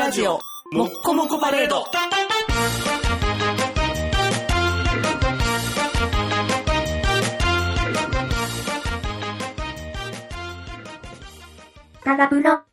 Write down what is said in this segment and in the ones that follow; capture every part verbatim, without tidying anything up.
ラジオもっこもこパレード。 タガプロ。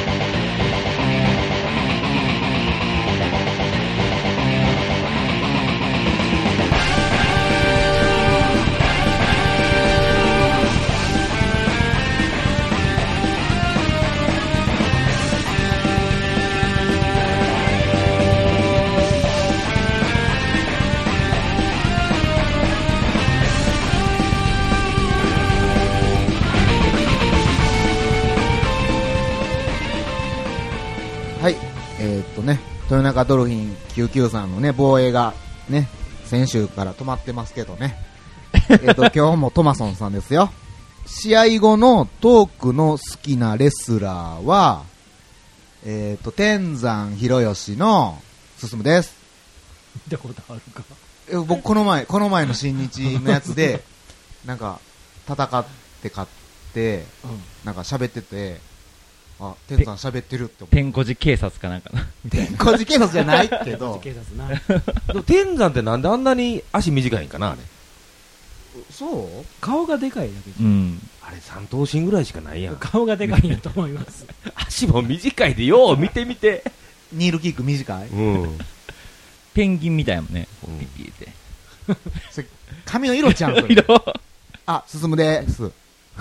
はい、えー、っとね、豊中ドルフィンきゅうきゅうさんのね、防衛がね、先週から止まってますけどね。えーっと、今日もトマソンさんですよ。試合後のトークの好きなレスラーは、えー、っと、天山博義の進です。 見たことあるか。 え僕、この前、この前の新日のやつで、なんか、戦って勝って、うん、なんか喋ってて、あ、天さん喋ってるって思う。 天小寺警察かなんかな。 天小寺警察じゃないけど。 天小寺警察な。 でも天山ってなんであんなに足短いんかなあれ。 そう顔がでかいだけじゃん。うん。 あれ三頭身ぐらいしかないやん。 顔がでかいんやと思います。 足も短いでよう見てみて。 ニールキック短い。 うん。 ペンギンみたいもんね。ピッピって。 それ髪の色ちゃうん。 色。 あ、進むです。 ス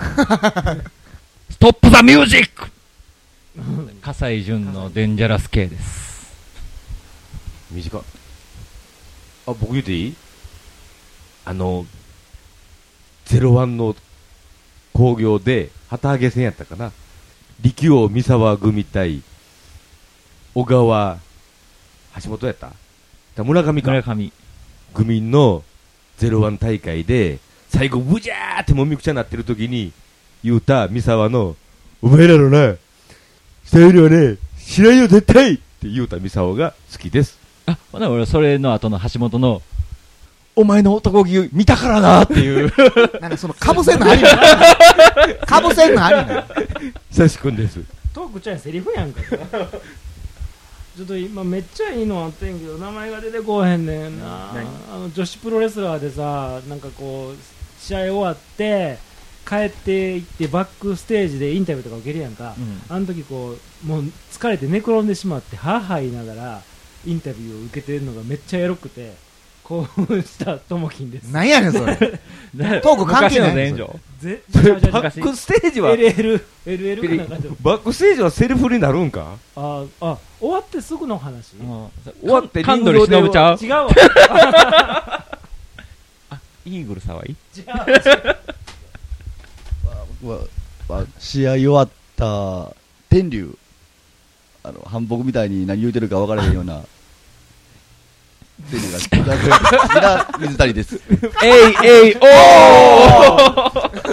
トップザミュージック。葛西潤のデンジャラス系です。 短っ。あ、僕言っていい？あのゼロワンの興行で旗揚げ戦やったかな。力王三沢組対小川橋本やった村上か村上組のゼロワン大会で最後ブジャーってもみくちゃになってる時に言うた三沢のお前らのな下よりはねしないよ絶対って言うた三沢が好きです。 あ、ほな俺それの後の橋本のお前の男気見たからなっていうなんかそのかぶせんのありなかぶせんのありな久しくんです。 トークちゃんセリフやんかちょっと今めっちゃいいのあってんけど名前が出てこうへんねんな。あの女子プロレスラーでさ、なんかこう試合終わって帰って行ってバックステージでインタビューとか受けるやんか、うん、あの時こうもう疲れて寝転んでしまってはぁはぁ言いながらインタビューを受けてるのがめっちゃエロくて興奮したともきんです。 なんやねんそれトーク関係ないねんバックステージはエルエル エルエル かなんかでバックステージはセルフになるんか。 ああ、終わってすぐの話。 終わってリングで忍ちゃう。 違うわあ、イーグル騒ぎ違う違うまま試合終わった天竜、あの反復みたいに何言うてるか分からへんような天竜が好きな水谷です。 えいえいおー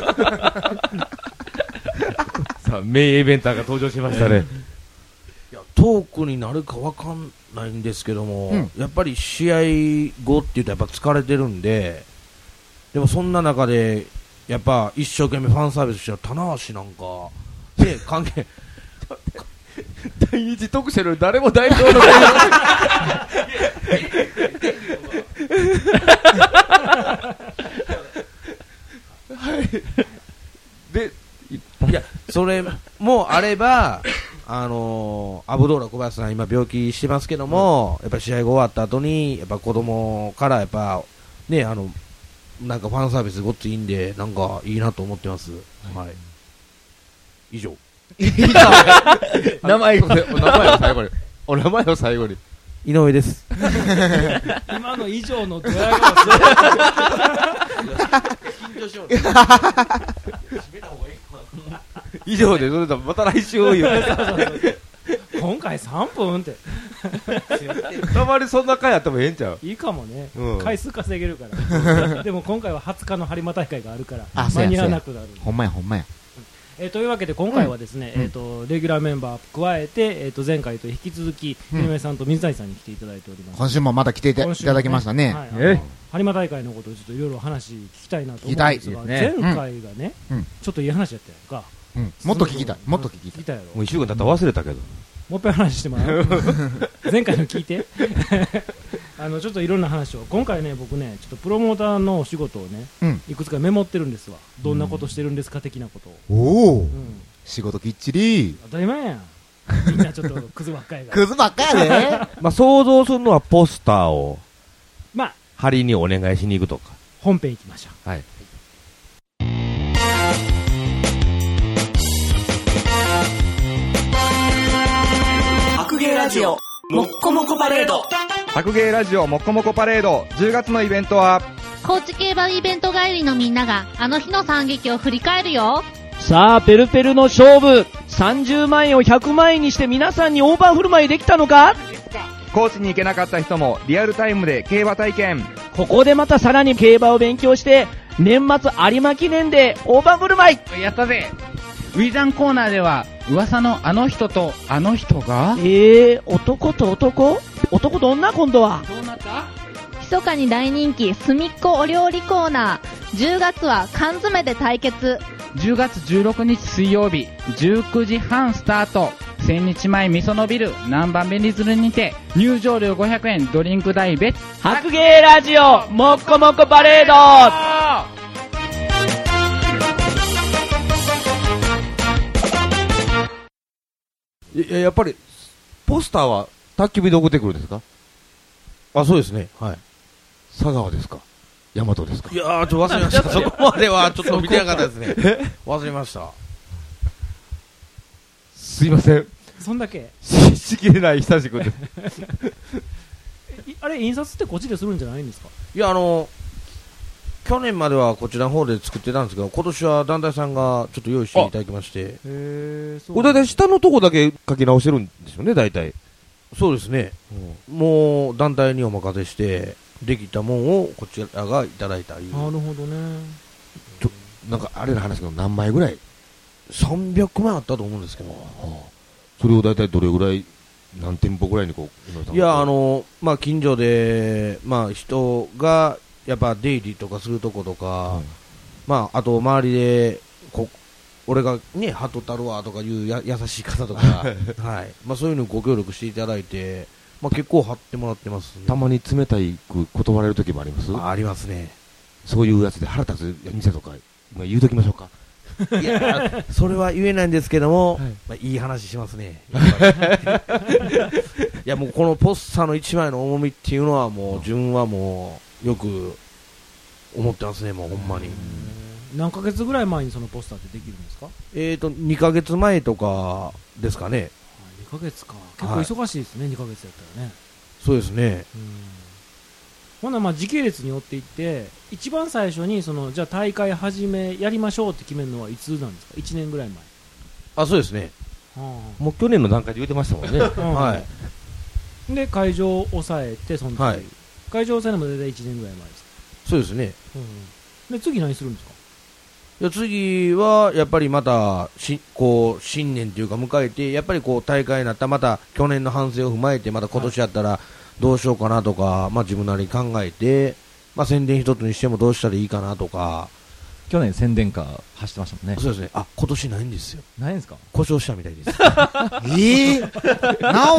さあ名イベンターが登場しましたね。いやトークになるか分かんないんですけども、うん、やっぱり試合後って言うとやっぱ疲れてるんで、でもそんな中でやっぱ一生懸命ファンサービスした棚橋なんかで関係第一特集の誰も代表のはいでいやそれもあればあのー、アブドーラ小林さん今病気してますけども、うん、やっぱ試合が終わった後にやっぱ子供からやっぱねあのなんかファンサービスごっついいんでなんかいいなと思ってます。はい。以上。 名前お名前を最後に。お名前を最後に。井上です。 今の以上のドヤ顔す緊張しよう。以上でそれとまた来週言う。 今回さんぷんってたまにそんな回あってもええんちゃう。 いいかもね、 うん、 回数稼げるからでも今回ははつかの播磨大会があるから間に合わなくなる。 ほんまやほんまや、 えー、というわけで今回はですね、うん、えー、とレギュラーメンバー加えて、えー、と前回と引き続き井上さんと水谷さんに来ていただいております。 今週もまた来ていただきましたね。 はい、え播磨大会のことをちょっといろいろ話聞きたいなと思うんですが、前回がね、うん、ちょっといい話やったやんか、 うん、もっと聞きたいもっと聞きたい。 もういっしゅうかん経ったら忘れたけどもう一回話してもらう前回の聞いてあのちょっといろんな話を今回ね僕ねちょっとプロモーターのお仕事をね、うん、いくつかメモってるんですわ。どんなことしてるんですか的なことを。 おお、うん、仕事きっちり当たり前やん。みんなちょっとクズばっかりがクズばっかやでまあ想像するのはポスターをまあ貼りにお願いしに行くとか。 本編行きましょう。 はい。 白芸ラジオもっこもこパレード。 白芸ラジオもっこもこパレードじゅうがつのイベントは高知競馬イベント帰りのみんながあの日の惨劇を振り返るよ。 さあペルペルの勝負、さんじゅうまんえんをひゃくまんえんにして皆さんにオーバー振る舞いできたのか。 高知に行けなかった人もリアルタイムで競馬体験。 ここでまたさらに競馬を勉強して年末有馬記念で大盤振る舞いやったぜ。ウィザンコーナーでは噂のあの人とあの人がえー、男と男男と女。今度はどうなった。 密かに大人気すみっこお料理コーナー。じゅうがつは缶詰で対決。 じゅうがつじゅうろくにち水曜日じゅうくじはんスタート。千日前みそのビル南蛮便利鶴にて入場料ごひゃくえんドリンク代別。 白芸ラジオもっこもこパレード。 いややっぱりポスターは宅急便で送ってくるんですか。あ、そうですね。はい。佐川ですか。大和ですか。いやーちょっと忘れましたそこまではちょっと見てなかったですね忘れました。すいません。 そんだけし, しきれない久しくですあれ印刷ってこっちでするんじゃないんですか。 いやあの去年まではこちらの方で作ってたんですけど、今年は団体さんがちょっと用意していただきまして。へえ。 これ大体下のとこだけ書き直してるんですよね大体。そうですね、うん、もう団体にお任せしてできたもんをこちらがいただいたり。 なるほどね。 ちょなんかあれの話けど何枚ぐらいさんびゃくまいあったと思うんですけど、はあ、それを大体どれぐらい何店舗ぐらいにこう。いやあのまあ近所でまあ人がやっぱ出入りとかするとことか、うん、まああと周りでこ俺がねハトタルワーとかいうや優しい方とかはいまあそういうのご協力していただいて、まあ結構貼ってもらってます、ね。たまに冷たいく断られる時もあります。あ, ありますね。そういうやつで腹立つ店とかまあ言うときましょうか。いやそれは言えないんですけども、はいまあ、いい話しますねいやもうこのポスターの一枚の重みっていうのはもう自分はもうよく思ってますね。もうほんまに。 何ヶ月ぐらい前にそのポスターってできるんですか。 えーとにかげつまえとかですかね。 にかげつか結構忙しいですね、はい、にかげつやったらね。 そうですね。うんほなまあ時系列に追っていって一番最初にそのじゃあ大会始めやりましょうって決めるのはいつなんですか。いちねんぐらい前。 あそうですね、はあ、もう去年の段階で言ってましたもんね、うん、 はいで会場を抑えてその時、はい、会場を抑えるのも大体いちねんぐらい前ですか。 そうですね、 うん、で次何するんですか。 いや次はやっぱりまたしこう新年というか迎えてやっぱりこう大会になったまた去年の反省を踏まえてまた今年やったら、はいどうしようかなとか、まあ、自分なりに考えて、まあ、宣伝一つにしてもどうしたらいいかなとか。 去年宣伝カー走ってましたもんね。 そうですね。あ今年ないんですよ。 ないんですか。 故障したみたいですえー、直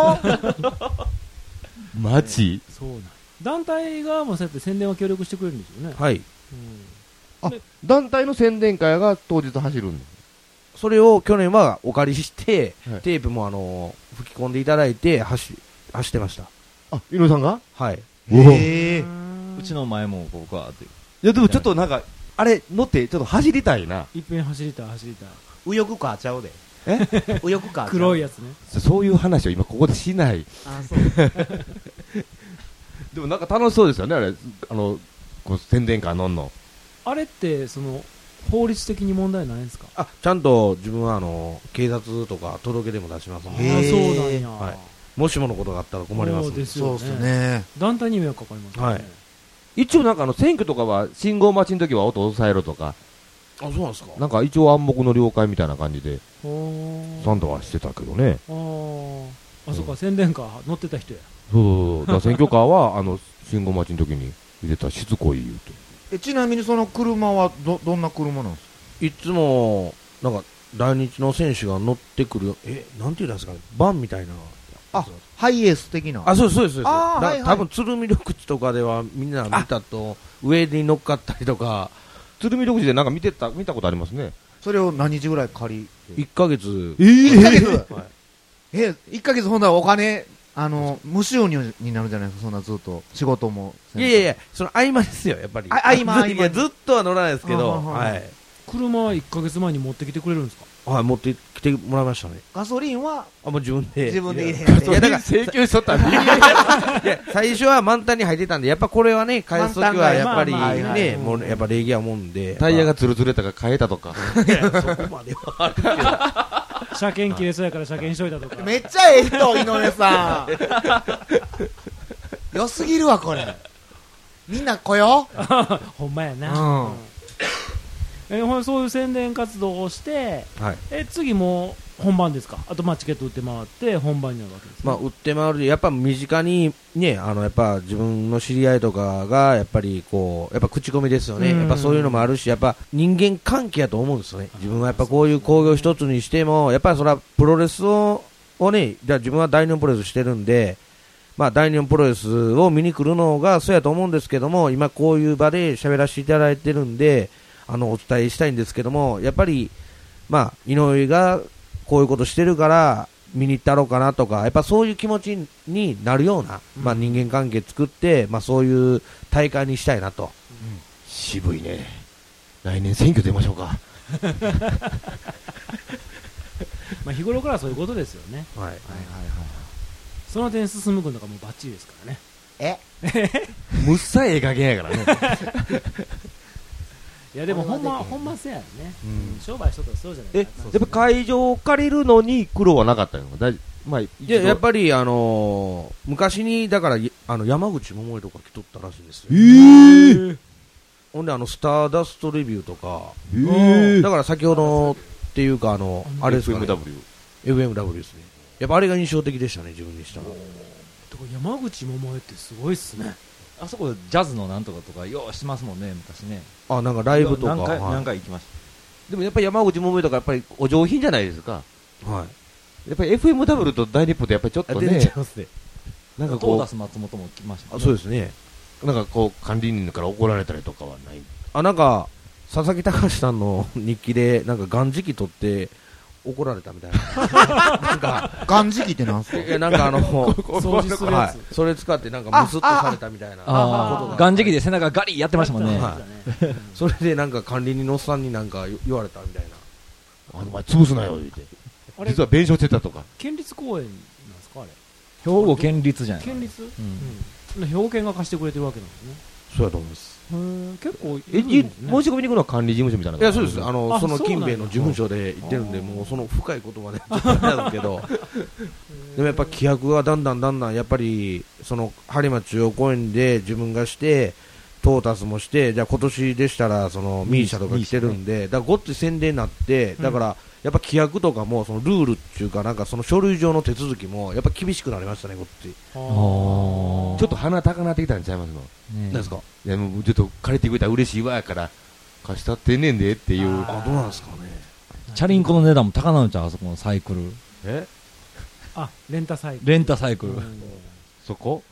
そうマジ、 そうなん団体側もそうやって宣伝は協力してくれるんですよね。 はい、うん、あ団体の宣伝会が当日走るんです。それを去年はお借りして、はい、テープもあの吹き込んでいただいて走走ってました。あ、井上さんがはい。 へーうちの前も僕はっていやでもちょっとなんかあれ乗ってちょっと走りたいな。 いっぺん走りたい走りたい。 右翼カーちゃうで。 え右翼カー黒いやつね。 そういう話を今ここでしない。あそうでもなんか楽しそうですよねあれ。あのこう宣伝カー乗んのあれってその法律的に問題ないんですか。 あちゃんと自分はあの警察とか届けでも出しますので。 あそうなんや、 はいもしものことがあったら困ります。 そうですよね。 そうですね。 団体に迷惑かかりますね。はい。 一応なんかあの選挙とかは信号待ちの時は音を抑えろとか。あ、そうなんですか。なんか一応暗黙の了解みたいな感じでサンドはしてたけどね。 あーあ、そうか、うん、宣伝カー乗ってた人や。 そうそうそう。だから選挙カーはあの信号待ちの時に入れたらしつこい言うと。 えちなみにその車はどどんな車なんですか。 いつもなんか来日の選手が乗ってくる、え、なんていうんですかね、バンみたいな。 あ、ハイエース的な。 あ、そうです、そうです。そうですあーはいはい多分鶴見緑地とかではみんな見たと、上に乗っかったりとか。 鶴見緑地でなんか見てた、見たことありますね。 それを何日ぐらい借りいっかげつ。 えー、いっかげつ、 はい、 え、いっかげつほんならお金、あの、無収入になるじゃないですか、そんなずっと。仕事も。 いやいやいや、その合間ですよ、やっぱり。 あ合間合間いや、ずっとは乗らないですけど、 あはははい。 車はいっかげつまえに持ってきてくれるんですか？ はい、持ってきてもらいましたね。 ガソリンはあ、もう自分で。 自分で入れへんいや、いやだから請求しとったんで。 いや、最初は満タンに入ってたんで、やっぱこれはね、返すときはやっぱり満タンがまあまあね、もうやっぱ礼儀はもんで。 タイヤがツルツルとか変えたとか。 いや、そこまではあるけど。 車検切れそうやから車検しといたとか。 めっちゃええ人、井上さん。良すぎるわ、これ。みんな来よう。 ほんまやな。 うんうんえほんそういう宣伝活動をして、 はい。 え次もう本番ですか？あとまあチケット売って回って本番になるわけですね。 まあ、売って回るで、やっぱ身近にね、あの、やっぱ自分の知り合いとかが、やっぱりこう、やっぱ口コミですよね。 うんやっぱそういうのもあるし、やっぱ人間関係やと思うんですよね。自分はやっぱこういう工業一つにしても、やっぱりそれはプロレスを、をね、じゃあ自分は大日本プロレスしてるんで、まあ大日本プロレスを見に来るのがそうやと思うんですけども、今こういう場で喋らせていただいてるんで、あの、お伝えしたいんですけども、やっぱり、まあ、井上がこういうことしてるから、見に行ったろうかなとか、やっぱそういう気持ちになるような、うん、まあ人間関係作って、まあそういう大会にしたいなと。うん、 渋いね。来年選挙出ましょうか。 まあ日頃からそういうことですよね。 はい。はいはいはい。 その点進む君とかもバッチリですからね。 えむっさええ加減やからね。 いやでもほんま、ほんませやね、うん、商売しとったらそうじゃないですか。え、やっぱ会場を借りるのに苦労はなかったのだい、まあ、いや、やっぱりあのー、昔に、だから、あの、山口百恵とか来とったらしいんですよ。 えー、 ほんで、あの、スターダストレビューとか、 えー、 だから先ほどっていうか、あの、あれですかね。 エフエムダブリュー。 エフエムダブリュー ですね。やっぱあれが印象的でしたね、自分にしたら。 山口百恵ってすごいっすね。 あそこジャズのなんとかとかようしますもんね、昔ね。 あ、なんかライブとか何回、 はい、 何回行きました。 でもやっぱり山口百恵とかやっぱりお上品じゃないですか。 はい。 やっぱり エフエムダブリュー と大日本ってやっぱりちょっとね、 なんかこう、トータス松本も来ました、 ね。あ、そうですね。 なんかこう管理人から怒られたりとかはない。 あ、なんか佐々木隆さんの日記でなんかガン時期取って怒られたみたいな。なんかガン時期ってなんすか？ いや、なんかあの掃除するやつ、 はい、それ使ってなんかムスッとされたみたいなことが。ガン時期で背中ガリやってましたもんね。 はい、それでなんか管理人のおっさんになんか言われたみたいな。 あの前潰すなよ言うて。実は弁償してたとか。 県立公園なんですかあれ？ 兵庫県立じゃない。 県立？うん。兵庫県が貸してくれてるわけなんですね。 そうやと思います。 結構え、申し込みに行くのは管理事務所みたいな。 いや、そうです。あの、その近辺の事務所で行ってるんで、もうその深い言葉でちょっとあれなんですけど、でもやっぱ規約がだんだんだんだんやっぱりその播磨中央公園で自分がしてトータスもして、じゃあ今年でしたらそのミーシャとか来てるんで、だからごっつい宣伝になって、だからやっぱ規約とかもそのルールっていうかなんかその書類上の手続きもやっぱ厳しくなりましたね、こっち。 ちょっと鼻高なってきたんちゃいますの？ 何ですか？ いや、もうちょっと借りてくれたら嬉しいわやから貸したってんねんでっていう。 あ、どうなんですかね。 チャリンコの値段も高なのちゃう、あそこのサイクル。 え？ あ、レンタサイクル。 レンタサイクル。 そこ？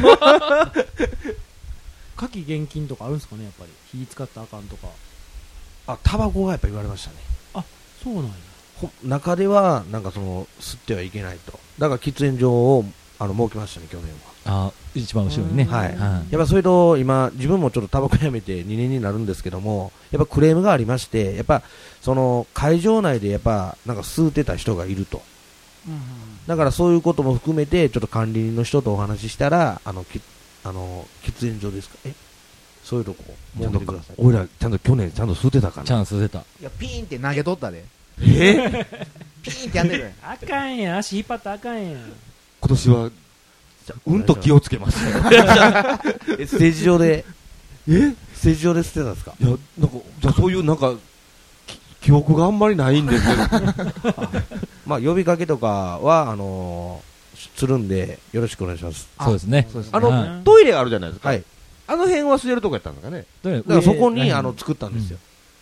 火気厳禁とかあるんですかね、やっぱり。火使ったらあかんとか。 あ、タバコがやっぱ言われましたね。 あ、そうなんや。 中ではなんかその吸ってはいけないと。だから喫煙所をあの設けましたね、去年は。あ、一番後ろにね。 はい。うん、やっぱそれと今自分もちょっとタバコやめてにねんになるんですけども、やっぱクレームがありまして、やっぱその会場内でやっぱなんか吸ってた人がいると。うん、だからそういうことも含めてちょっと管理人の人とお話ししたら、あのきあの喫煙所ですか、え、そういうとこ設けてください。 俺らちゃんと去年ちゃんと吸ってたから。 ちゃんと吸ってた。 いや、ピーンって投げとったで。 えピーンってやってる。 あかんやん、足引っ張ったらあかんやん。 今年はうんと気をつけます。 ステージ上で、 えステージ上で捨てたんですか？ いや、なんか、じゃそういうなんか、記憶があんまりないんですけど。 まあ、呼びかけとかは、あのー、するんで、よろしくお願いします。 そうですね。 あの、トイレあるじゃないですか。 はい。 あの辺は吸えるとこやったんですかね。 だからそこに、あの、作ったんですよ。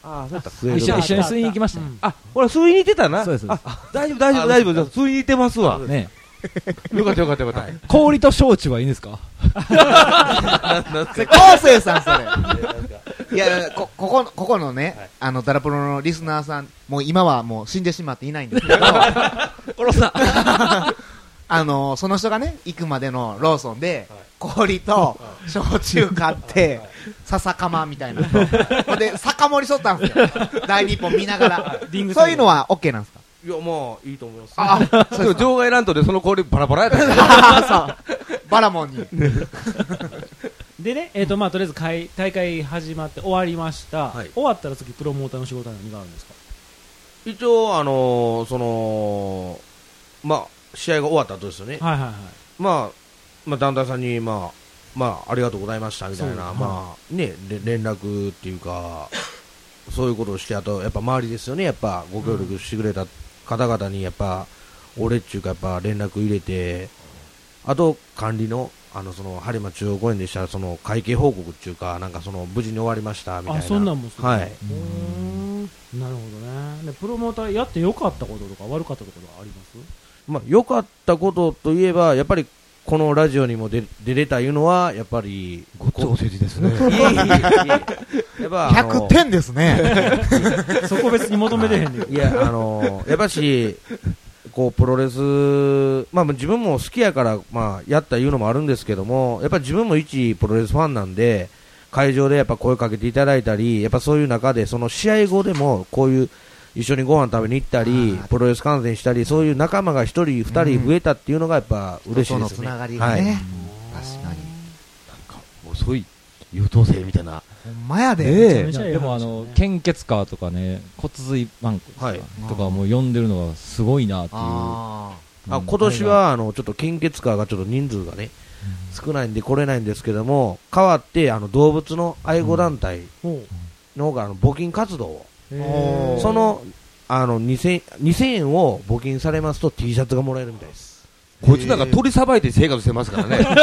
ああ、そうやった。 一緒一緒に吸いに行きました。 あ、ほら、吸いに行ってたな。 そうです。 あ、大丈夫、大丈夫、大丈夫。吸いに行ってますわ。 ね。 よかったよかったよかった。 氷と焼酎はいいんですか？ それ、昴生さん、それ。いや、こ、ここ、ここのね、あの、ダラプロのリスナーさん、もう今はもう死んでしまっていないんですけど、 殺さあの、その人がね、行くまでのローソンで、氷と焼酎買って、笹かまみたいなのと、ほんで、酒盛りしとったんですよ。大日本見ながら。そういうのは OK なんですか？ いや、まあ、いいと思います。 あ、でも場外乱闘でその氷バラバラやったから。 あそう。バラモンに。 でね、えっと、まあ、とりあえず会大会始まって終わりました。 はい終わったら次、プロモーターの仕事は何があるんですか？ 一応、あのー、その、まあ、試合が終わった後ですよね。 はいはいはい。 まあ、まあ、団体さんに、まあ、まあ、ありがとうございましたみたいな、 そうまあ、ね、れ連絡っていうか、そういうことをして、あと、やっぱ周りですよね、やっぱ、ご協力してくれた方々に、やっぱ、俺っていうか、やっぱ連絡入れて、あと、管理の、あの、その、播磨中央公園でしたら、その、会計報告っていうか、なんかその、無事に終わりました、みたいな。 あ、そんなんもする。 はい。 うーんなるほどね。で、プロモーターやってよかったこととか悪かったことがあります？ まあ、良かったことといえば、やっぱり、このラジオにも出出れたいうのは、やっぱり、 ごっつお世辞ですね。 いえいえいえいえ。やっぱ、 ひゃくてんですね。 そこ別に求めてへんねん。 いや、あのー、やっぱし、こう、プロレス、まあ自分も好きやから、まあやったいうのもあるんですけども、やっぱ自分も一プロレスファンなんで、会場でやっぱ声かけていただいたり、やっぱそういう中で、その試合後でも、こういう、一緒にご飯食べに行ったり、プロレス観戦したり、そういう仲間が一人、二人増えたっていうのがやっぱ嬉しいですね。 人とのつながりがね。 はい、 確かに。 なんか、もうそういう優等生みたいな。 ほんまやで。 ええでもあの、献血カーとかね、骨髄バンクとか,、 はい、 とかもう呼んでるのがすごいなっていう。 ああ今年はあのちょっと献血カーがちょっと人数がね、少ないんで来れないんですけども、代わってあの動物の愛護団体の方があの募金活動を、 ーそのあのにせんえんを募金されますと T シャツがもらえるみたいです。 こいつなんか鳥さばいて生活してますからね。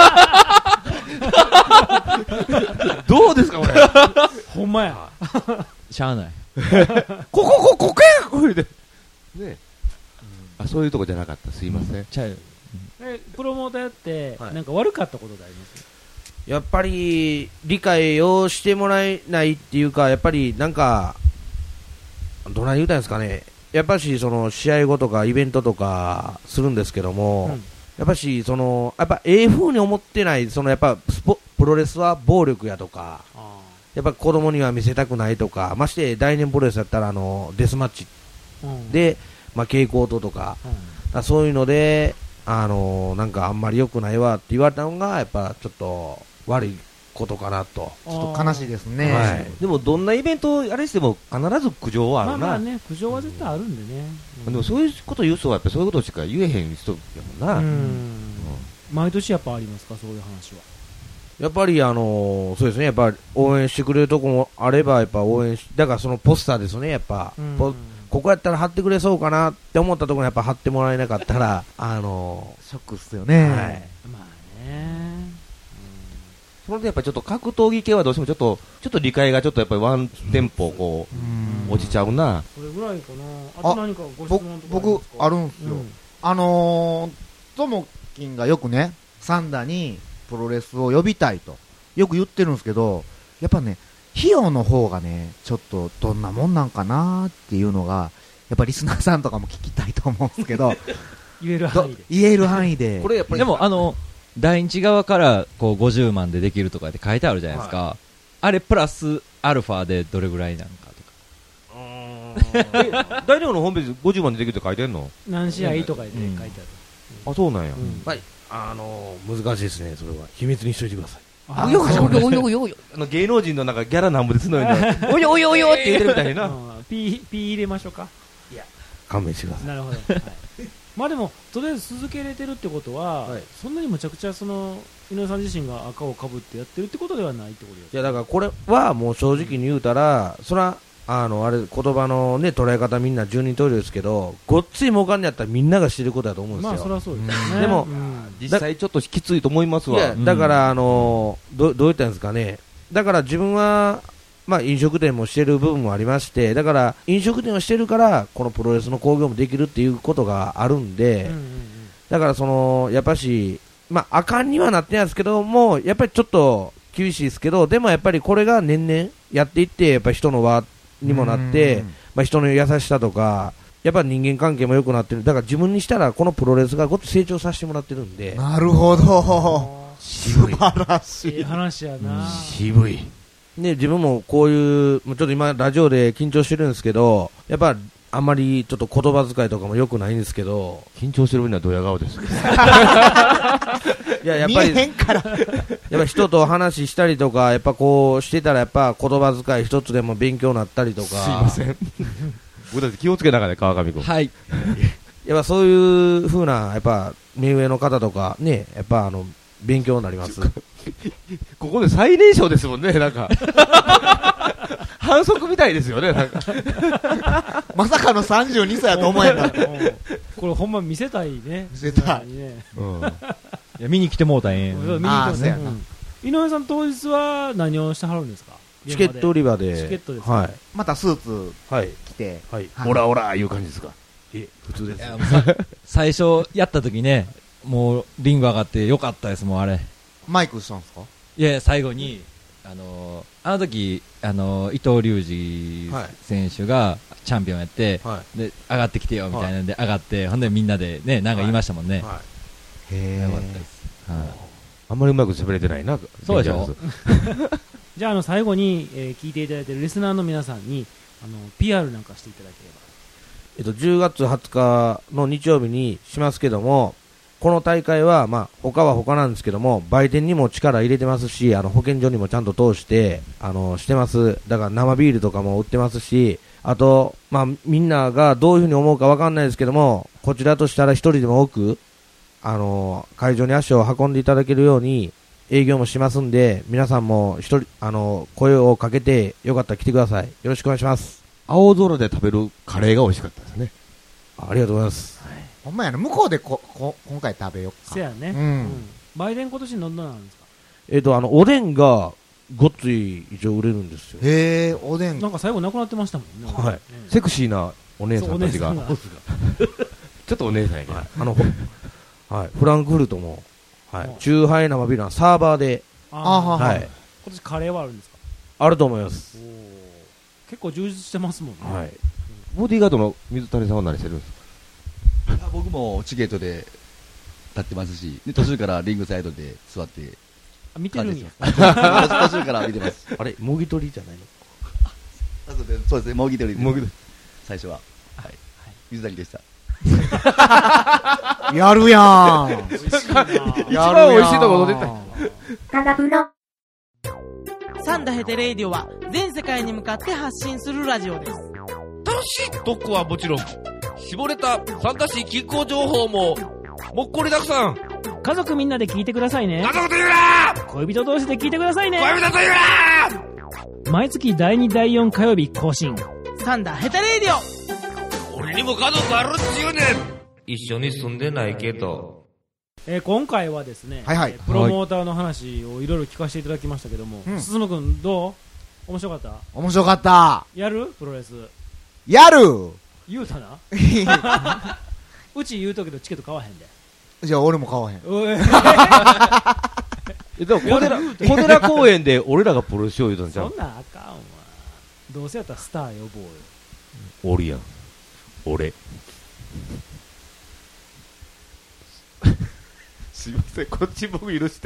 どうですかこれ。 ほんまや。 しゃあない。 こここここやこれで。ね。あ、そういうとこじゃなかった。すいません。 ちゃう。 え、プロモーターやって、 はいなんか悪かったことであります？ やっぱり理解をしてもらえないっていうか、やっぱりなんかどない言うたんですかね、やっぱしその試合後とかイベントとかするんですけども、うん、やっぱしそのやっぱええ風に思ってない、そのやっぱスポプロレスは暴力やとか、やっぱ子供には見せたくないとか、まして大年プロレスやったらあのデスマッチで、うん、まあ蛍光灯とか、うん、そういうのであのー、なんかあんまり良くないわって言われたのがやっぱちょっと悪いことかなと。 ちょっと悲しいですね。 はい、でもどんなイベントあれしても必ず苦情はあるな。 まあまあね、苦情は絶対あるんでね。 うん、でもそういうこと言う人はやっぱそういうことしか言えへん人やもんな。うん、うん、 毎年やっぱありますか、そういう話は。 やっぱりあのー、そうですね、やっぱ応援してくれるとこもあればやっぱ応援し、だからそのポスターですね、やっぱ。うんポここやったら貼ってくれそうかなって思ったところにやっぱ貼ってもらえなかったら、あのー、ショックっすよね。はい。 まあね。 うん、それでやっぱりちょっと格闘技系はどうしてもちょっと、ちょっと理解がちょっとやっぱりワンテンポこう、落ちちゃうな。 それぐらいかな。あと何かご質問とか僕、あるんすよ。うん、あのー、ともきんがよくね、サンダにプロレスを呼びたいと、よく言ってるんですけど、やっぱね、費用の方がね、ちょっとどんなもんなんかなっていうのが、やっぱリスナーさんとかも聞きたいと思うんですけど、 言える範囲で。 言える範囲で。 これやっぱりでも、あの、第一側からこうごじゅうまんでできるとかって書いてあるじゃないですか。はい、あれプラスアルファでどれぐらいなのかとか。大量のホームページごじゅうまんでできるって書いてんの？ 何試合とかで書いてある。 うん、あ、そうなんや。うん、 はい。あのー、難しいですね、それは。秘密にしといてください。 あよよよよよよあの芸能人のなんかギャラなんぼで募るのおよおよおよって言ってるみたいな。 ピー、ピー入れましょうか。 いや、勘弁してください。 なるほど。はい、まあでも、とりあえず続けれてるってことは、はい、そんなにむちゃくちゃその、井上さん自身が赤をかぶってやってるってことではないってことですか？ いや、だからこれはもう正直に言うたら、そら、あの、あれ、言葉のね、捉え方みんな十人十色ですけど、ごっつい儲かんにやったらみんなが知ることだと思うんですよ。 まあ、そりゃそうですね。 でも、 うん、実際ちょっときついと思いますわ。 いや、だから、あの、ど、どう言ったんですかね。だから自分は、 まあ、飲食店もしてる部分もありまして、だから飲食店をしてるからこのプロレスの興行もできるっていうことがあるんで、うんうんうん、だからそのやっぱし、まあ、あかんにはなってないですけども、やっぱりちょっと厳しいですけど、でもやっぱりこれが年々やっていって、やっぱり人の輪にもなって、まあ、人の優しさとか、やっぱ人間関係も良くなってる。だから自分にしたらこのプロレスがごっと成長させてもらってるんで。 なるほど。素晴らしい。 いい話やな。 渋い。で、自分もこういう、ちょっと今ラジオで緊張してるんですけど、やっぱあんまりちょっと言葉遣いとかも良くないんですけど。 緊張してる分にはドヤ顔です。 いや、やっぱり、 見えへんからやっぱ人と話したりとか、やっぱこうしてたらやっぱ言葉遣い一つでも勉強になったりとか。すいません。僕たち気をつけながらね、川上君。 はい。 やっぱそういう風な、やっぱ目上の方とかね、やっぱあの、勉強になります。 ここで最年少ですもんね、なんか。反則みたいですよね、なんか。 まさかのさんじゅうにさいやと思えんかこれほんま見せたいね。 見せたい。 ね、 うん、いや見に来てもうたんえ。 見に来てもね。井上さん当日は何をしてはるんですか？ チケット売り場で。 チケットです、ね。 はい。 またスーツ着て。 はい。 オラオラいう感じですか？ え、普通です。 最初やった時ね、もうリング上がってよかったですもん、あれ。 マイクしたんですか？ いやいや、最後に、あのー、あの時、あのー、伊藤隆二選手がチャンピオンやって、はい、で、上がってきてよみたいなんで、上がって、ほんでみんなでね、なんか言いましたもんね。はいはい、へー。よかったです。はい。 あんまりうまく喋れてないな。 そうでしょじゃあ、あの、最後に、えー、聞いていただいているリスナーの皆さんに、あの、ピーアール なんかしていただければ。 えっと、じゅうがつはつかの日曜日にしますけども、この大会は、まあ、他は他なんですけども、売店にも力入れてますし、あの、保健所にもちゃんと通して、あの、してます。だから生ビールとかも売ってますし、あと、まあ、みんながどういうふうに思うかわかんないですけども、こちらとしたら一人でも多く、あの、会場に足を運んでいただけるように、営業もしますんで、皆さんも一人、あの、声をかけて、よかったら来てください。よろしくお願いします。 青空で食べるカレーが美味しかったですね。 ありがとうございます。はい、 ほんまやな、向こうでここ今回食べようか。 せやね。 うん。うん、 売店今年どんななんですか？ えっ、ー、と、あの、おでんが、ごっつい以上売れるんですよ。 へえ、おでん。 なんか最後なくなってましたもんね。 はい。ね、セクシーなお姉さんたちが。がちょっとお姉さんやけど。はい、あの、 はい。フランクフルトも、はい。チューハイ生ビールのサーバーで、 あーはい。 今年カレーはあるんですか？ あると思います。 結構充実してますもんね。 はい。ボディーガードの水谷さんは何してるんですか？ 僕もチケットで立ってますし、で途中からリングサイドで座って、 あ、見てるんや。 途中から見てます。 あれ、もぎ取りじゃないの？ そうですね、もぎ取りで。最初は。はい。水谷でした。 やるやん。 一番美味しいところ出た。 ただプロ。 サンダヘテレイディオは全世界に向かって発信するラジオです。 楽しい特区はもちろん、絞れた参加し気候情報ももっこりたくさん。 家族みんなで聞いてくださいね。 家族と言うな。 恋人同士で聞いてくださいね。 恋人と言うな。毎月だいにだいよん火曜日更新、 サンダヘテレイディオ。 俺にも家族あるっちゅうねん。一緒に住んでないけど、 えー、今回はですね、 はいはい、 えー、プロモーターの話をいろいろ聞かせていただきましたけども、はい、進君どう？面白かった？ 面白かった。 やる？プロレスやる。 言うたな。うち言うとけどチケット買わへんで。 じゃあ俺も買わへん。 えでも小寺小寺公園で俺らがプロレスしよう言うたんちゃう？ そんなんあかんわ。どうせやったらスター呼ぼうよ。 おるやん俺。すいません、こっち僕許して。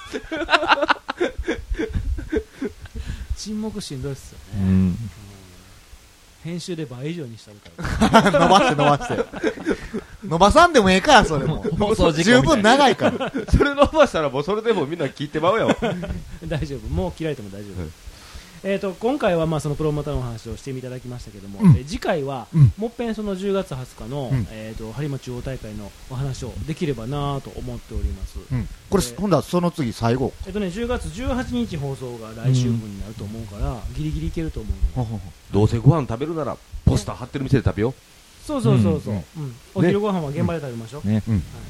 沈黙しんどいっすよね、 うんうん、 編集で倍以上にしたるから伸ばして伸ばして伸ばさんでもええからそれも十分長いからそれ伸ばしたらもうそれでもみんな聞いてまうよ大丈夫、もう切られても大丈夫、うん、えーと今回はまあそのプロモーターのお話をしていただきましたけども、うん、えー、次回は、うん、もっぺんそのじゅうがつはつかの、うん、えーと播磨中央大会のお話をできればなと思っております、 うん、これ、えー、今度はその次最後、 えーとね、じゅうがつじゅうはちにち放送が来週分になると思うから、うん、ギリギリいけると思うので、 どうせご飯食べるならポスター貼ってる店で食べよう。 そうそうそうそう、うんうん、お昼ご飯は現場で食べましょう、 ね、うん、はい、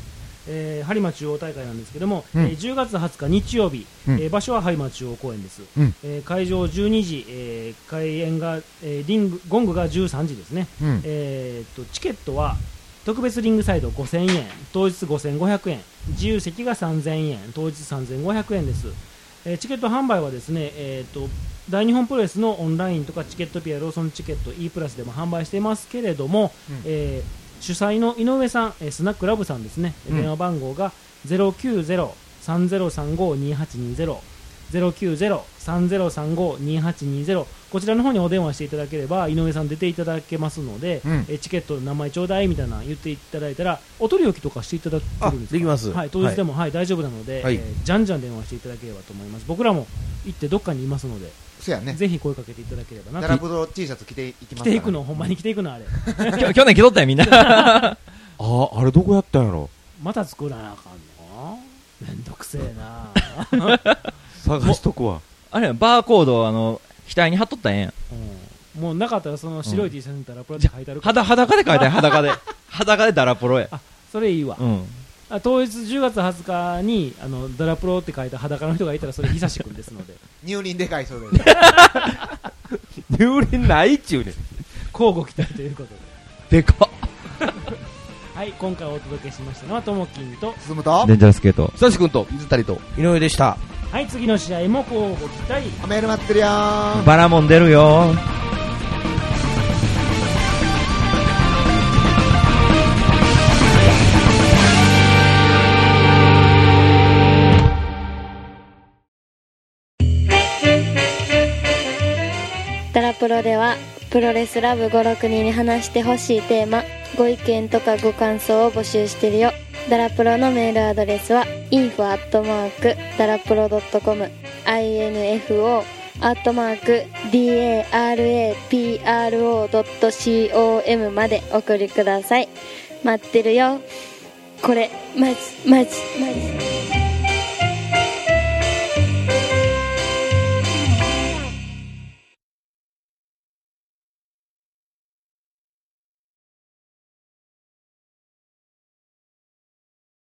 えー、播磨中央大会なんですけども、 うんえー、じゅうがつはつか日曜日、 うんえー場所は播磨中央公園です、 うんえー会場じゅうにじ、えー開演が、えーリングゴングがじゅうさんじですね、 うんえー、とチケットは特別リングサイドごせんえん、当日ごせんごひゃくえん、自由席がさんぜんえん、当日さんぜんごひゃくえんです。えーチケット販売はですね、えー、と大日本プロレスのオンラインとかチケットピア、ローソンチケット E プラスでも販売していますけれども、 うんえー主催の井上さん、えースナックラブさんですね、 うん電話番号が ゼロきゅうゼロ さんゼロさんご にはちにゼロ ゼロきゅうゼロ さんゼロさんご にはちにゼロ、こちらの方にお電話していただければ井上さん出ていただけますので、 うんえーチケットの名前ちょうだいみたいなの言っていただいたらお取り置きとかしていただけるんですか？ あできますはい、当日でも、はい大丈夫なので、 はいえーじゃんじゃん電話していただければと思います。僕らも行ってどっかにいますので、 そうやね。 ぜひ声かけていただければなと。 ダラブド T シャツ着ていきますから着ていくの、ほんまに着ていくのあれきょ去年着とったよみんなああ、あれどこやったんやろ。 また作らなあかんの？めんどくせえな探しとくわ。 あれやバーコードをあの額に貼っとったらええんやうんもうなかったらその白い T シャツにたらプロって書いてあるから、 裸裸で書いてある裸で裸でダラプロやそれいいわ、 うんあ当日じゅうがつはつかにあのダラプロって書いた裸の人がいたらそれ久しくんですので入輪でかいそれ入輪ないっちゅうねん。 交互期待ということででかっはい今回お届けしましたのはともきんと進むとデンジャラスケート久しくんと水谷と井上でした。 はい次の試合も交互期待。 メール待ってるよー。 バラモン出るよダラプロではプロレスラブごろくにんに話してほしいテーマ、ご意見とかご感想を募集してるよ。ダラプロのメールアドレスは インフォ アットマーク ダラプロ ドットコム インフォ アットマーク ダラプロ ドットコム までお送りください。待ってるよ。これマジマジマジ